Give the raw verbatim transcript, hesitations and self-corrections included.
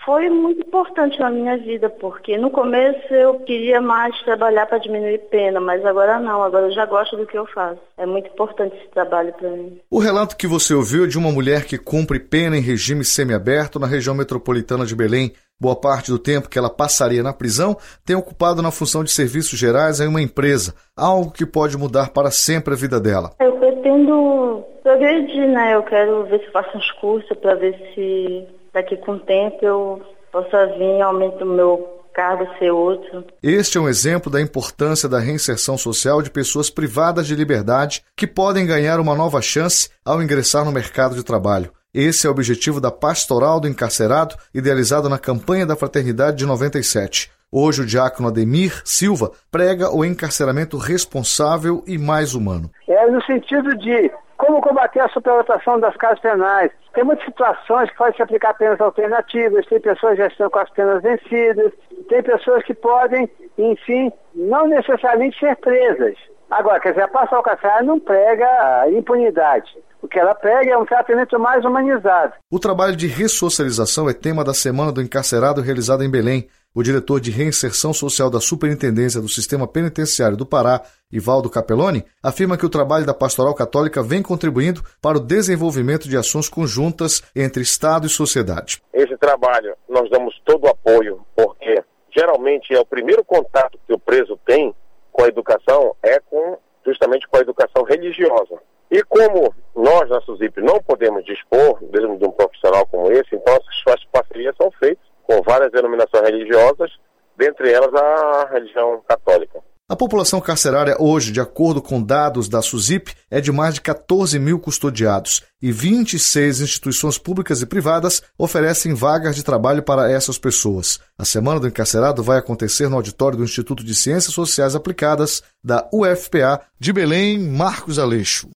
Foi muito importante na minha vida, porque no começo eu queria mais trabalhar para diminuir pena, mas agora não, agora eu já gosto do que eu faço. É muito importante esse trabalho para mim. O relato que você ouviu é de uma mulher que cumpre pena em regime semiaberto na região metropolitana de Belém. Boa parte do tempo que ela passaria na prisão tem ocupado na função de serviços gerais em uma empresa, algo que pode mudar para sempre a vida dela. Eu pretendo progredir, né? Eu quero ver se faço uns cursos para ver se daqui com o tempo eu possa vir e aumento o meu cargo ser outro. Este é um exemplo da importância da reinserção social de pessoas privadas de liberdade que podem ganhar uma nova chance ao ingressar no mercado de trabalho. Esse é o objetivo da Pastoral do Encarcerado, idealizada na campanha da Fraternidade de noventa e sete. Hoje o diácono Ademir Silva prega o encarceramento responsável e mais humano. É no sentido de como combater a superlotação das casas penais. Tem muitas situações que podem se aplicar penas alternativas, tem pessoas que já estão com as penas vencidas, tem pessoas que podem, enfim, não necessariamente ser presas. Agora, quer dizer, a Pastoral Carcerária não prega a impunidade. O que ela prega é um tratamento mais humanizado. O trabalho de ressocialização é tema da Semana do Encarcerado realizada em Belém. O diretor de reinserção social da Superintendência do Sistema Penitenciário do Pará, Ivaldo Capelloni, afirma que o trabalho da Pastoral Católica vem contribuindo para o desenvolvimento de ações conjuntas entre Estado e sociedade. Esse trabalho nós damos todo o apoio, porque geralmente é o primeiro contato que o preso tem com a educação é com, justamente com a educação religiosa. E como nós, na SUSIP, não podemos dispor mesmo de um profissional como esse, então as parcerias são feitas com várias denominações religiosas, dentre elas a religião católica. A população carcerária hoje, de acordo com dados da SUSIP, é de mais de quatorze mil custodiados e vinte e seis instituições públicas e privadas oferecem vagas de trabalho para essas pessoas. A Semana do Encarcerado vai acontecer no auditório do Instituto de Ciências Sociais Aplicadas da U F P A de Belém, Marcos Aleixo.